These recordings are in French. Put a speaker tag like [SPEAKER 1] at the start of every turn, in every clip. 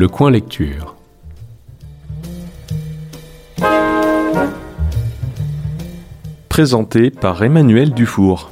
[SPEAKER 1] Le coin lecture. Présenté par Emmanuel Dufour.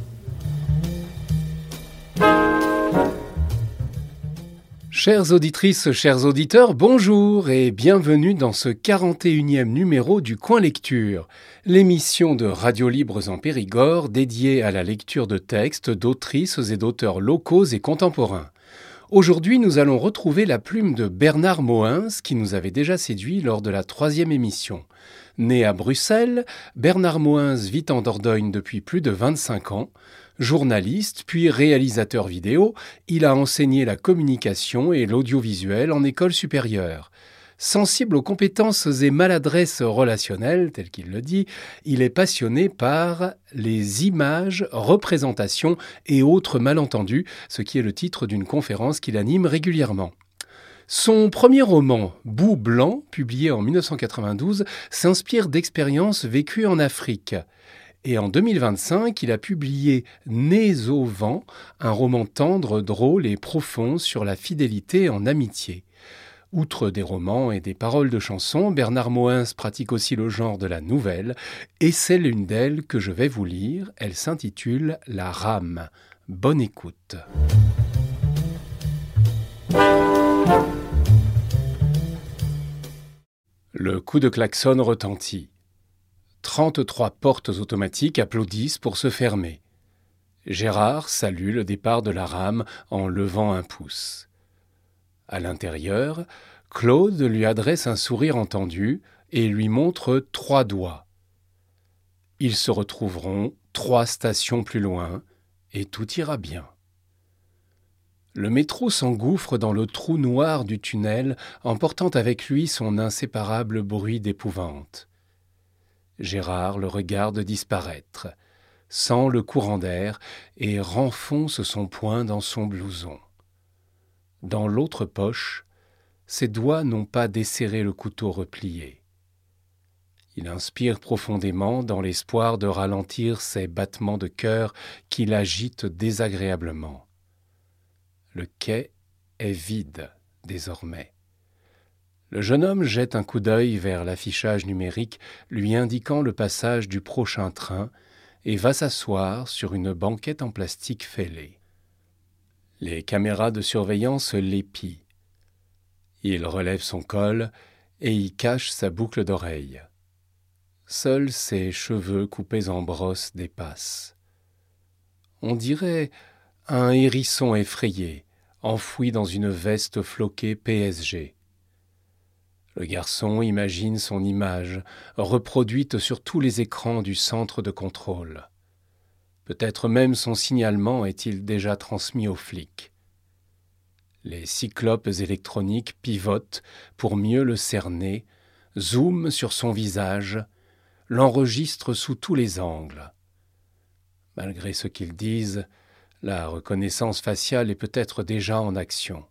[SPEAKER 2] Chères auditrices, chers auditeurs, bonjour et bienvenue dans ce 41e numéro du Coin Lecture, l'émission de Radio Libres en Périgord dédiée à la lecture de textes d'autrices et d'auteurs locaux et contemporains. Aujourd'hui, nous allons retrouver la plume de Bernard Moens qui nous avait déjà séduit lors de la 3e émission. Né à Bruxelles, Bernard Moens vit en Dordogne depuis plus de 25 ans. Journaliste, puis réalisateur vidéo, il a enseigné la communication et l'audiovisuel en école supérieure. Sensible aux compétences et maladresses relationnelles, tel qu'il le dit, il est passionné par les images, représentations et autres malentendus, ce qui est le titre d'une conférence qu'il anime régulièrement. Son premier roman, Bout blanc, publié en 1992, s'inspire d'expériences vécues en Afrique. Et en 2025, il a publié Nés au vent, un roman tendre, drôle et profond sur la fidélité en amitié. Outre des romans et des paroles de chansons, Bernard Moens pratique aussi le genre de la nouvelle, et c'est l'une d'elles que je vais vous lire. Elle s'intitule La rame. Bonne écoute. Le coup de klaxon retentit. 33 portes automatiques applaudissent pour se fermer. Gérard salue le départ de la rame en levant un pouce. À l'intérieur, Claude lui adresse un sourire entendu et lui montre 3 doigts. Ils se retrouveront 3 stations plus loin et tout ira bien. Le métro s'engouffre dans le trou noir du tunnel, emportant avec lui son inséparable bruit d'épouvante. Gérard le regarde disparaître, sent le courant d'air et renfonce son poing dans son blouson. Dans l'autre poche, ses doigts n'ont pas desserré le couteau replié. Il inspire profondément dans l'espoir de ralentir ses battements de cœur qui l'agitent désagréablement. Le quai est vide désormais. Le jeune homme jette un coup d'œil vers l'affichage numérique lui indiquant le passage du prochain train et va s'asseoir sur une banquette en plastique fêlée. Les caméras de surveillance l'épient. Il relève son col et y cache sa boucle d'oreille. Seuls ses cheveux coupés en brosse dépassent. On dirait un hérisson effrayé, enfoui dans une veste floquée PSG. Le garçon imagine son image, reproduite sur tous les écrans du centre de contrôle. Peut-être même son signalement est-il déjà transmis aux flics. Les cyclopes électroniques pivotent pour mieux le cerner, zooment sur son visage, l'enregistrent sous tous les angles. Malgré ce qu'ils disent, la reconnaissance faciale est peut-être déjà en action.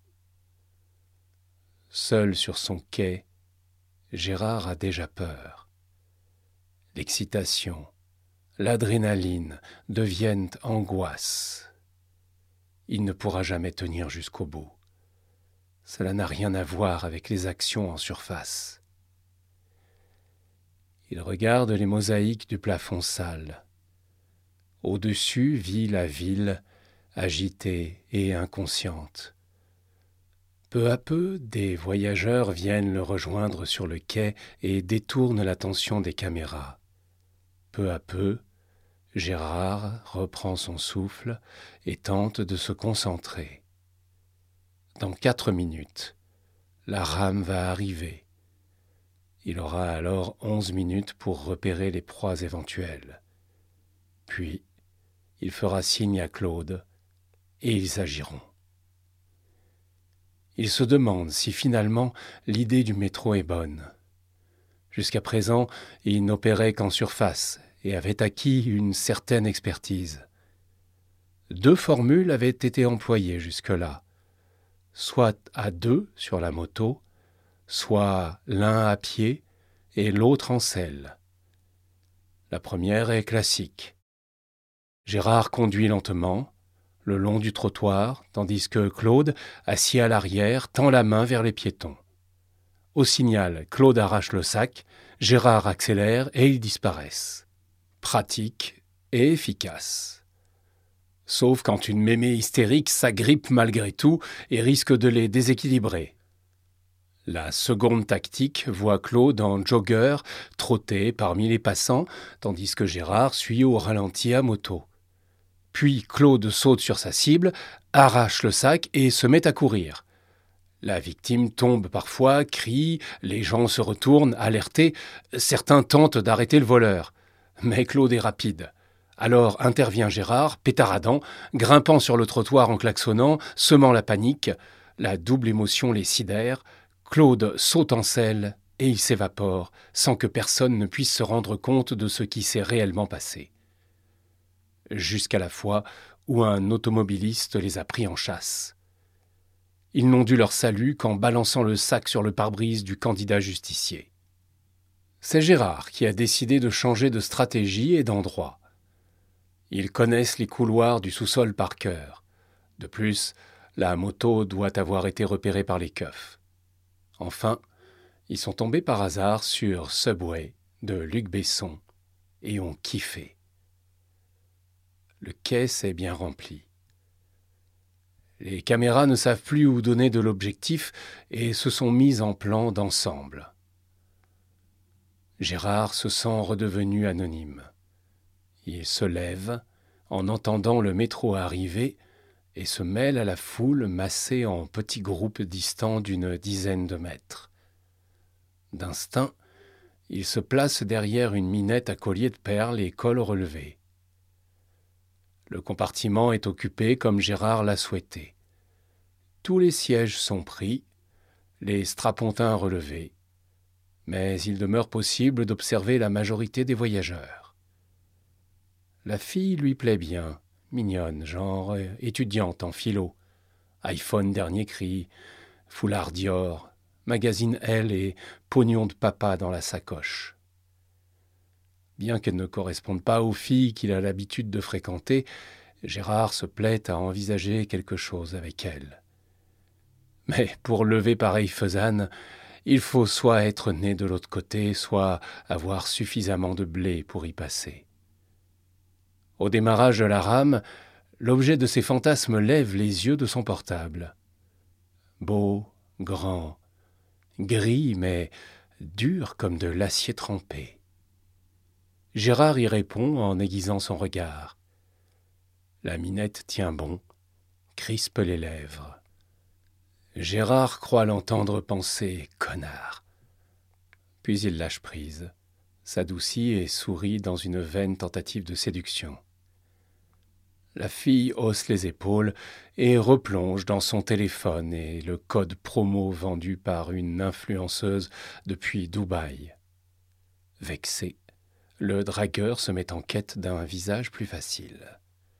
[SPEAKER 2] Seul sur son quai, Gérard a déjà peur. L'excitation, l'adrénaline deviennent angoisse. Il ne pourra jamais tenir jusqu'au bout. Cela n'a rien à voir avec les actions en surface. Il regarde les mosaïques du plafond sale. Au-dessus vit la ville, agitée et inconsciente. Peu à peu, des voyageurs viennent le rejoindre sur le quai et détournent l'attention des caméras. Peu à peu, Gérard reprend son souffle et tente de se concentrer. Dans 4 minutes, la rame va arriver. Il aura alors 11 minutes pour repérer les proies éventuelles. Puis, il fera signe à Claude et ils agiront. Il se demande si finalement l'idée du métro est bonne. Jusqu'à présent, il n'opérait qu'en surface et avait acquis une certaine expertise. 2 formules avaient été employées jusque-là, soit à 2 sur la moto, soit l'un à pied et l'autre en selle. La première est classique. Gérard conduit lentement, le long du trottoir, tandis que Claude, assis à l'arrière, tend la main vers les piétons. Au signal, Claude arrache le sac, Gérard accélère et ils disparaissent. Pratique et efficace. Sauf quand une mémé hystérique s'agrippe malgré tout et risque de les déséquilibrer. La seconde tactique voit Claude en jogger trotter parmi les passants, tandis que Gérard suit au ralenti à moto. Puis Claude saute sur sa cible, arrache le sac et se met à courir. La victime tombe parfois, crie, les gens se retournent, alertés. Certains tentent d'arrêter le voleur. Mais Claude est rapide. Alors intervient Gérard, pétaradant, grimpant sur le trottoir en klaxonnant, semant la panique. La double émotion les sidère. Claude saute en selle et il s'évapore, sans que personne ne puisse se rendre compte de ce qui s'est réellement passé. Jusqu'à la fois où un automobiliste les a pris en chasse. Ils n'ont dû leur salut qu'en balançant le sac sur le pare-brise du candidat justicier. C'est Gérard qui a décidé de changer de stratégie et d'endroit. Ils connaissent les couloirs du sous-sol par cœur. De plus, la moto doit avoir été repérée par les keufs. Enfin, ils sont tombés par hasard sur Subway de Luc Besson et ont kiffé. Le quai s'est bien rempli. Les caméras ne savent plus où donner de l'objectif et se sont mises en plan d'ensemble. Gérard se sent redevenu anonyme. Il se lève en entendant le métro arriver et se mêle à la foule massée en petits groupes distants d'une dizaine de mètres. D'instinct, il se place derrière une minette à collier de perles et col relevé. Le compartiment est occupé comme Gérard l'a souhaité. Tous les sièges sont pris, les strapontins relevés, mais il demeure possible d'observer la majorité des voyageurs. La fille lui plaît bien, mignonne, genre étudiante en philo, iPhone dernier cri, foulard Dior, magazine Elle et pognon de papa dans la sacoche. Bien qu'elle ne corresponde pas aux filles qu'il a l'habitude de fréquenter, Gérard se plaît à envisager quelque chose avec elle. Mais pour lever pareille faisane, il faut soit être né de l'autre côté, soit avoir suffisamment de blé pour y passer. Au démarrage de la rame, l'objet de ses fantasmes lève les yeux de son portable. Beau, grand, gris mais dur comme de l'acier trempé. Gérard y répond en aiguisant son regard. La minette tient bon, crispe les lèvres. Gérard croit l'entendre penser « connard ». Puis il lâche prise, s'adoucit et sourit dans une vaine tentative de séduction. La fille hausse les épaules et replonge dans son téléphone et le code promo vendu par une influenceuse depuis Dubaï. Vexé, le dragueur se met en quête d'un visage plus facile.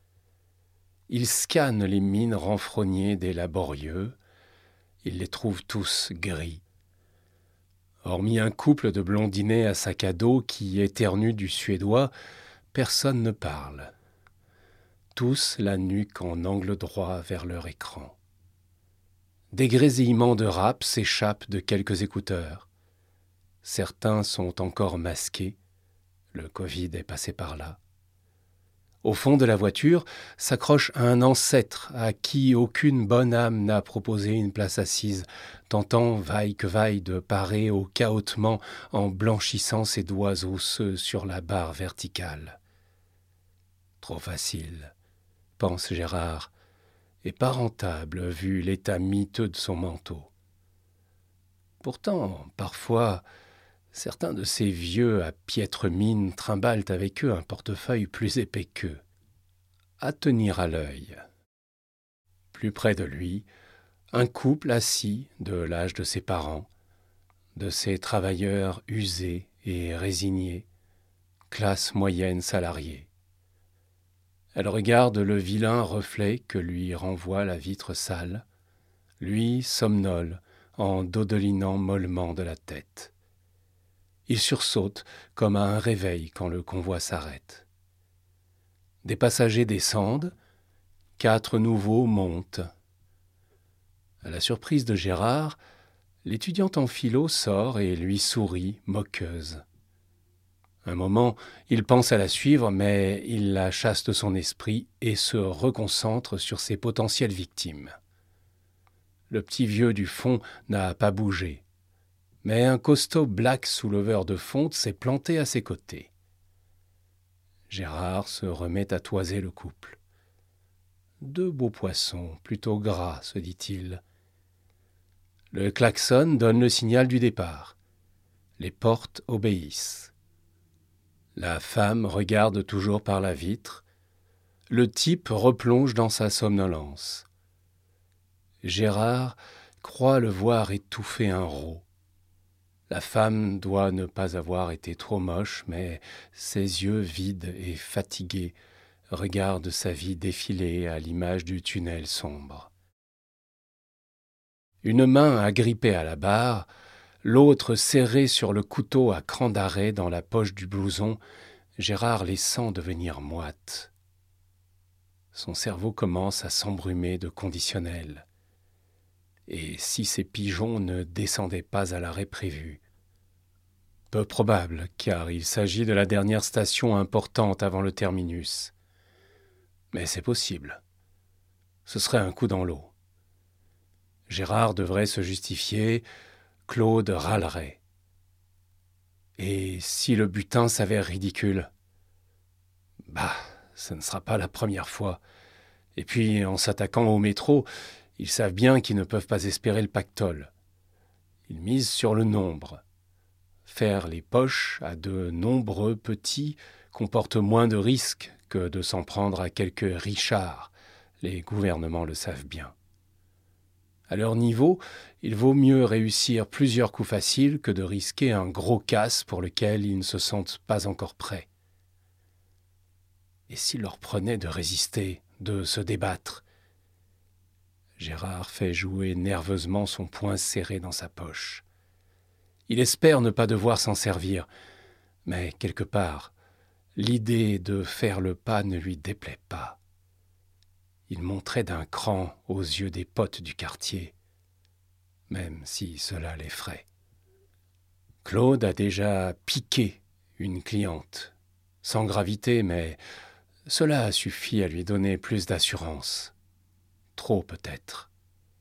[SPEAKER 2] Il scanne les mines renfrognées des laborieux. Il les trouve tous gris. Hormis un couple de blondinets à sac à dos qui éternuent du suédois, personne ne parle. Tous la nuque en angle droit vers leur écran. Des grésillements de rap s'échappent de quelques écouteurs. Certains sont encore masqués. Le Covid est passé par là. Au fond de la voiture s'accroche un ancêtre à qui aucune bonne âme n'a proposé une place assise, tentant vaille que vaille de parer au cahotement en blanchissant ses doigts osseux sur la barre verticale. Trop facile, pense Gérard, et pas rentable vu l'état miteux de son manteau. Pourtant, parfois, certains de ces vieux à piètre mine trimballent avec eux un portefeuille plus épais qu'eux. À tenir à l'œil. Plus près de lui, un couple assis de l'âge de ses parents, de ces travailleurs usés et résignés, classe moyenne salariée. Elle regarde le vilain reflet que lui renvoie la vitre sale, lui somnole en dodelinant mollement de la tête. Il sursaute comme à un réveil quand le convoi s'arrête. Des passagers descendent, 4 nouveaux montent. À la surprise de Gérard, L'étudiante en philo sort et lui sourit, moqueuse. Un moment, il pense à la suivre, mais il la chasse de son esprit et se reconcentre sur ses potentielles victimes. Le petit vieux du fond n'a pas bougé, mais un costaud black souleveur de fonte s'est planté à ses côtés. Gérard se remet à toiser le couple. Deux beaux poissons, plutôt gras, se dit-il. Le klaxon donne le signal du départ. Les portes obéissent. La femme regarde toujours par la vitre. Le type replonge dans sa somnolence. Gérard croit le voir étouffer un rot. La femme doit ne pas avoir été trop moche, mais ses yeux vides et fatigués regardent sa vie défiler à l'image du tunnel sombre. Une main agrippée à la barre, l'autre serrée sur le couteau à cran d'arrêt dans la poche du blouson, Gérard les sent devenir moites. Son cerveau commence à s'embrumer de conditionnels. Et si ces pigeons ne descendaient pas à l'arrêt prévu? Peu probable, car il s'agit de la dernière station importante avant le terminus. Mais c'est possible. Ce serait un coup dans l'eau. Gérard devrait se justifier, Claude râlerait. Et si le butin s'avère ridicule? Ce ne sera pas la première fois. Et puis, en s'attaquant au métro, ils savent bien qu'ils ne peuvent pas espérer le pactole. Ils misent sur le nombre. Faire les poches à de nombreux petits comporte moins de risques que de s'en prendre à quelques richards. Les gouvernements le savent bien. À leur niveau, il vaut mieux réussir plusieurs coups faciles que de risquer un gros casse pour lequel ils ne se sentent pas encore prêts. Et s'il leur prenait de résister, de se débattre? Gérard fait jouer nerveusement son poing serré dans sa poche. Il espère ne pas devoir s'en servir, mais quelque part, l'idée de faire le pas ne lui déplaît pas. Il monterait d'un cran aux yeux des potes du quartier, même si cela l'effraie. Claude a déjà piqué une cliente, sans gravité, mais cela a suffi à lui donner plus d'assurance. Trop peut-être.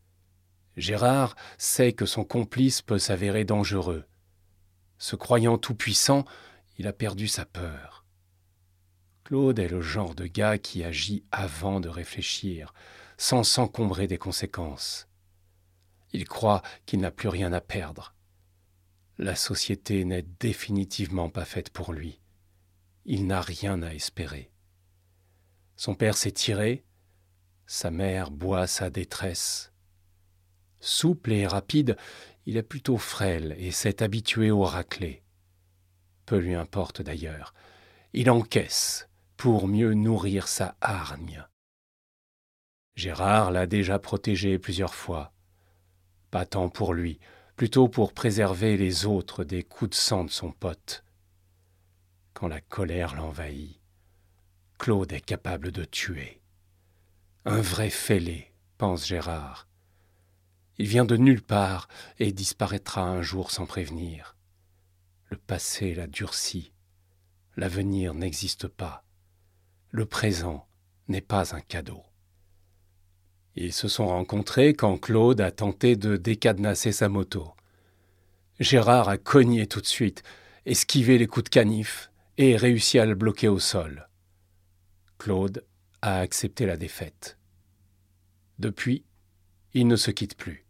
[SPEAKER 2] Gérard sait que son complice peut s'avérer dangereux. Se croyant tout-puissant, il a perdu sa peur. Claude est le genre de gars qui agit avant de réfléchir, sans s'encombrer des conséquences. Il croit qu'il n'a plus rien à perdre. La société n'est définitivement pas faite pour lui. Il n'a rien à espérer. Son père s'est tiré, sa mère boit sa détresse. Souple et rapide, il est plutôt frêle et s'est habitué au raclé. Peu lui importe d'ailleurs. Il encaisse pour mieux nourrir sa hargne. Gérard l'a déjà protégé plusieurs fois. Pas tant pour lui, plutôt pour préserver les autres des coups de sang de son pote. Quand la colère l'envahit, Claude est capable de tuer. Un vrai fêlé, pense Gérard. Il vient de nulle part et disparaîtra un jour sans prévenir. Le passé l'a durci. L'avenir n'existe pas. Le présent n'est pas un cadeau. Ils se sont rencontrés quand Claude a tenté de décadenasser sa moto. Gérard a cogné tout de suite, esquivé les coups de canif et réussi à le bloquer au sol. Claude a accepté la défaite. Depuis, ils ne se quittent plus.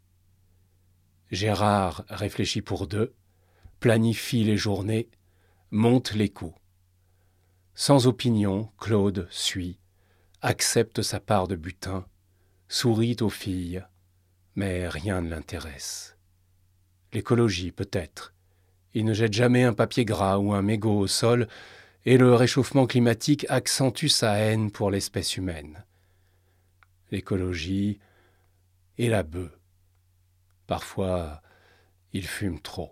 [SPEAKER 2] Gérard réfléchit pour deux, planifie les journées, monte les coups. Sans opinion, Claude suit, accepte sa part de butin, sourit aux filles, mais rien ne l'intéresse. L'écologie, peut-être. Il ne jette jamais un papier gras ou un mégot au sol, et le réchauffement climatique accentue sa haine pour l'espèce humaine. L'écologie et la bœuf. Parfois, il fume trop.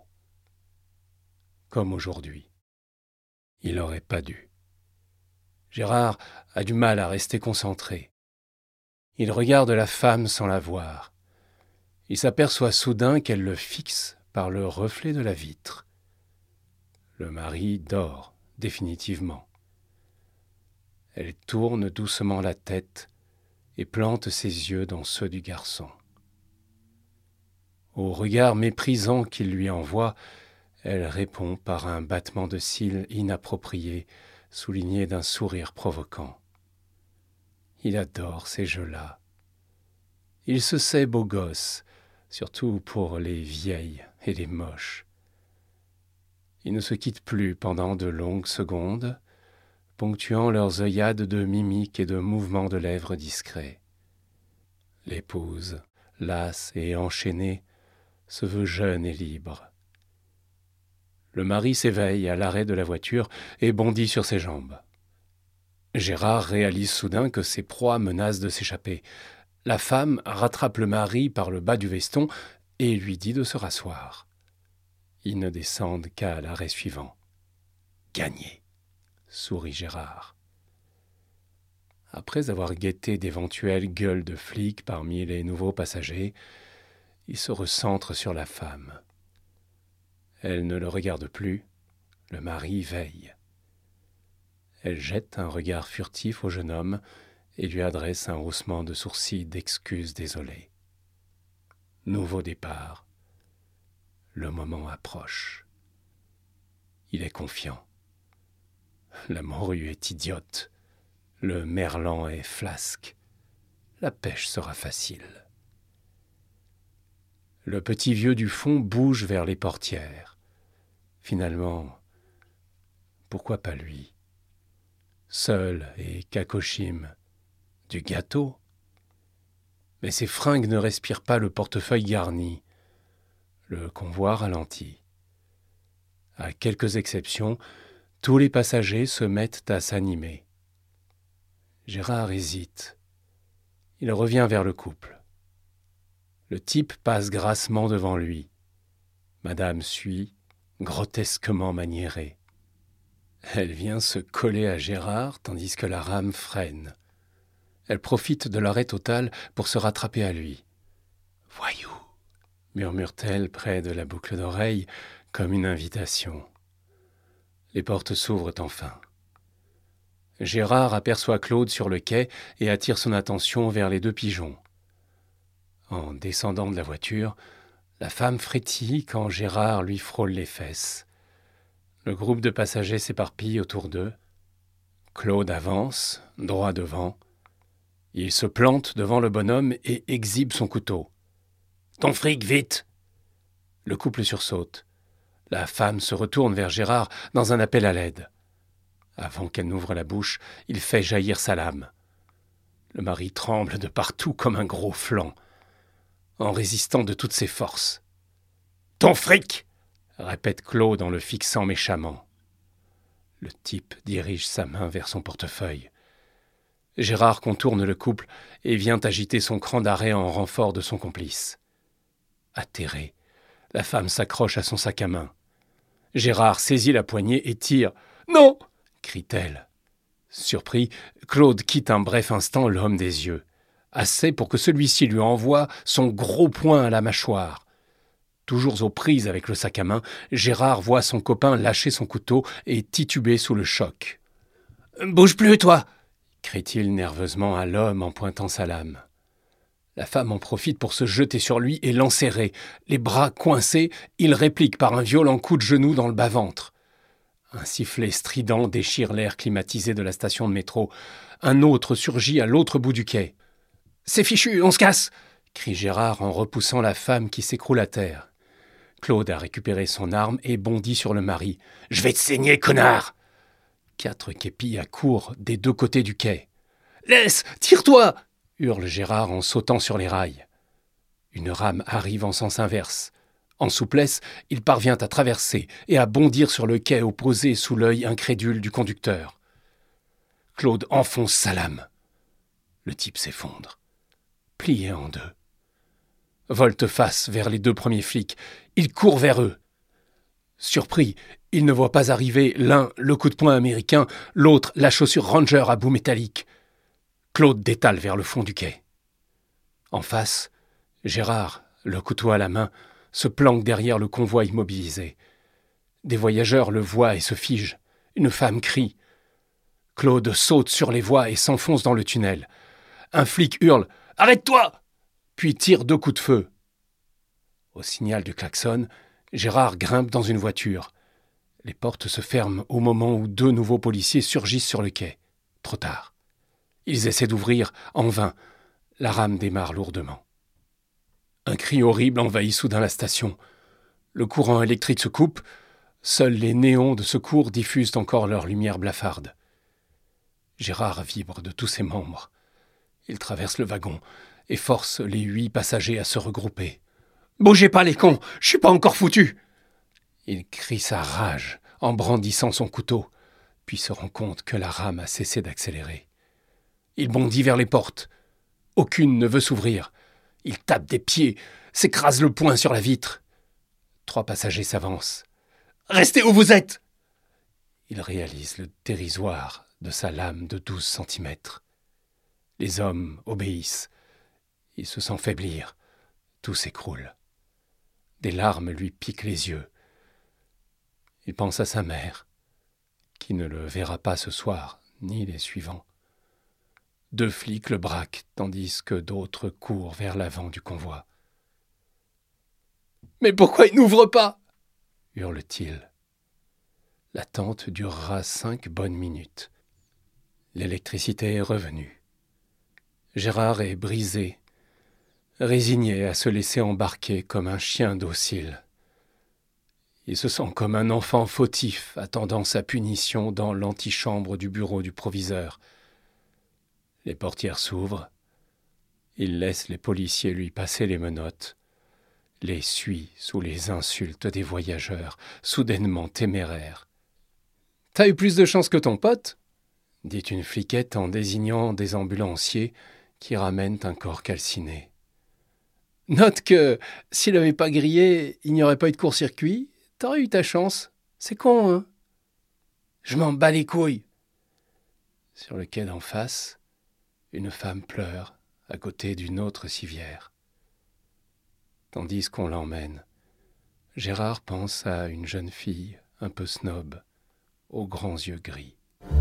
[SPEAKER 2] Comme aujourd'hui. Il n'aurait pas dû. Gérard a du mal à rester concentré. Il regarde la femme sans la voir. Il s'aperçoit soudain qu'elle le fixe par le reflet de la vitre. Le mari dort définitivement. Elle tourne doucement la tête et plante ses yeux dans ceux du garçon. Au regard méprisant qu'il lui envoie, elle répond par un battement de cils inapproprié, souligné d'un sourire provoquant. Il adore ces jeux-là. Il se sait beau gosse, surtout pour les vieilles et les moches. Ils ne se quittent plus pendant de longues secondes, ponctuant leurs œillades de mimiques et de mouvements de lèvres discrets. L'épouse, lasse et enchaînée, se veut jeune et libre. Le mari s'éveille à l'arrêt de la voiture et bondit sur ses jambes. Gérard réalise soudain que ses proies menacent de s'échapper. La femme rattrape le mari par le bas du veston et lui dit de se rasseoir. Ils ne descendent qu'à l'arrêt suivant. « Gagné !» sourit Gérard. Après avoir guetté d'éventuelles gueules de flics parmi les nouveaux passagers, il se recentre sur la femme. Elle ne le regarde plus, le mari veille. Elle jette un regard furtif au jeune homme et lui adresse un haussement de sourcils d'excuse désolée. Nouveau départ. Le moment approche. Il est confiant. La morue est idiote. Le merlan est flasque. La pêche sera facile. Le petit vieux du fond bouge vers les portières. Finalement, pourquoi pas lui? Seul et Kakoshim, du gâteau. Mais ses fringues ne respirent pas le portefeuille garni. Le convoi ralentit. À quelques exceptions, tous les passagers se mettent à s'animer. Gérard hésite. Il revient vers le couple. Le type passe grassement devant lui. Madame suit, grotesquement maniérée. Elle vient se coller à Gérard tandis que la rame freine. Elle profite de l'arrêt total pour se rattraper à lui. « Voyou !» murmure-t-elle près de la boucle d'oreille comme une invitation. Les portes s'ouvrent enfin. Gérard aperçoit Claude sur le quai et attire son attention vers les deux pigeons. En descendant de la voiture, la femme frétille quand Gérard lui frôle les fesses. Le groupe de passagers s'éparpille autour d'eux. Claude avance, droit devant. Il se plante devant le bonhomme et exhibe son couteau. « Ton fric, vite !» Le couple sursaute. La femme se retourne vers Gérard dans un appel à l'aide. Avant qu'elle n'ouvre la bouche, il fait jaillir sa lame. Le mari tremble de partout comme un gros flanc, en résistant de toutes ses forces. « Ton fric !» répète Claude en le fixant méchamment. Le type dirige sa main vers son portefeuille. Gérard contourne le couple et vient agiter son cran d'arrêt en renfort de son complice. Atterrée, la femme s'accroche à son sac à main. Gérard saisit la poignée et tire. « Non !» crie-t-elle. Surpris, Claude quitte un bref instant l'homme des yeux, assez pour que celui-ci lui envoie son gros poing à la mâchoire. Toujours aux prises avec le sac à main, Gérard voit son copain lâcher son couteau et tituber sous le choc. « Bouge plus, toi !» crie-t-il nerveusement à l'homme en pointant sa lame. La femme en profite pour se jeter sur lui et l'enserrer. Les bras coincés, il réplique par un violent coup de genou dans le bas-ventre. Un sifflet strident déchire l'air climatisé de la station de métro. Un autre surgit à l'autre bout du quai. « C'est fichu, on se casse !» crie Gérard en repoussant la femme qui s'écroule à terre. Claude a récupéré son arme et bondit sur le mari. « Je vais te saigner, connard !» 4 képis accourent des deux côtés du quai. « Laisse, tire-toi !» hurle Gérard en sautant sur les rails. Une rame arrive en sens inverse. En souplesse, il parvient à traverser et à bondir sur le quai opposé sous l'œil incrédule du conducteur. Claude enfonce sa lame. Le type s'effondre, plié en deux. Volte-face vers les 2 premiers flics. Il court vers eux. Surpris, il ne voit pas arriver l'un le coup de poing américain, l'autre la chaussure Ranger à bout métallique. Claude détale vers le fond du quai. En face, Gérard, le couteau à la main, se planque derrière le convoi immobilisé. Des voyageurs le voient et se figent. Une femme crie. Claude saute sur les voies et s'enfonce dans le tunnel. Un flic hurle « Arrête-toi !» puis tire 2 coups de feu. Au signal du klaxon, Gérard grimpe dans une voiture. Les portes se ferment au moment où 2 nouveaux policiers surgissent sur le quai. Trop tard. Ils essaient d'ouvrir, en vain. La rame démarre lourdement. Un cri horrible envahit soudain la station. Le courant électrique se coupe. Seuls les néons de secours diffusent encore leur lumière blafarde. Gérard vibre de tous ses membres. Il traverse le wagon et force les 8 passagers à se regrouper. « Bougez pas les cons, je suis pas encore foutu !» Il crie sa rage en brandissant son couteau, puis se rend compte que la rame a cessé d'accélérer. Il bondit vers les portes. Aucune ne veut s'ouvrir. Il tape des pieds, s'écrase le poing sur la vitre. 3 passagers s'avancent. « Restez où vous êtes !» Il réalise le dérisoire de sa lame de 12 centimètres. Les hommes obéissent. Il se sent faiblir. Tout s'écroule. Des larmes lui piquent les yeux. Il pense à sa mère, qui ne le verra pas ce soir, ni les suivants. 2 flics le braquent, tandis que d'autres courent vers l'avant du convoi. « Mais pourquoi il n'ouvre pas ?» hurle-t-il. L'attente durera 5 bonnes minutes. L'électricité est revenue. Gérard est brisé, résigné à se laisser embarquer comme un chien docile. Il se sent comme un enfant fautif attendant sa punition dans l'antichambre du bureau du proviseur. Les portières s'ouvrent. Il laisse les policiers lui passer les menottes, les suit sous les insultes des voyageurs, soudainement téméraires. « T'as eu plus de chance que ton pote ?» dit une fliquette en désignant des ambulanciers qui ramènent un corps calciné. « Note que, s'il n'avait pas grillé, il n'y aurait pas eu de court-circuit. T'aurais eu ta chance. C'est con, hein ? Je m'en bats les couilles. » Sur le quai d'en face, une femme pleure à côté d'une autre civière. Tandis qu'on l'emmène, Gérard pense à une jeune fille un peu snob, aux grands yeux gris.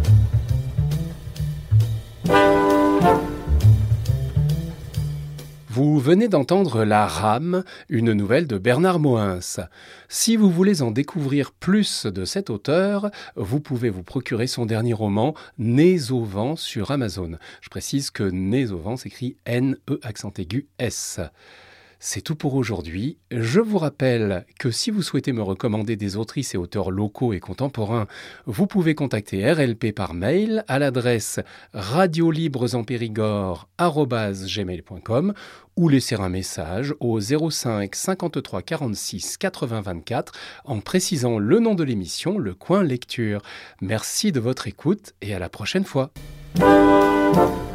[SPEAKER 2] Vous venez d'entendre La Rame, une nouvelle de Bernard Moïns. Si vous voulez en découvrir plus de cet auteur, vous pouvez vous procurer son dernier roman « Nez au vent » sur Amazon. Je précise que « Nez au vent » s'écrit N-E-S. C'est tout pour aujourd'hui. Je vous rappelle que si vous souhaitez me recommander des autrices et auteurs locaux et contemporains, vous pouvez contacter RLP par mail à l'adresse radiolibresenpérigord@gmail.com ou laisser un message au 05 53 46 80 24 en précisant le nom de l'émission, le coin lecture. Merci de votre écoute et à la prochaine fois.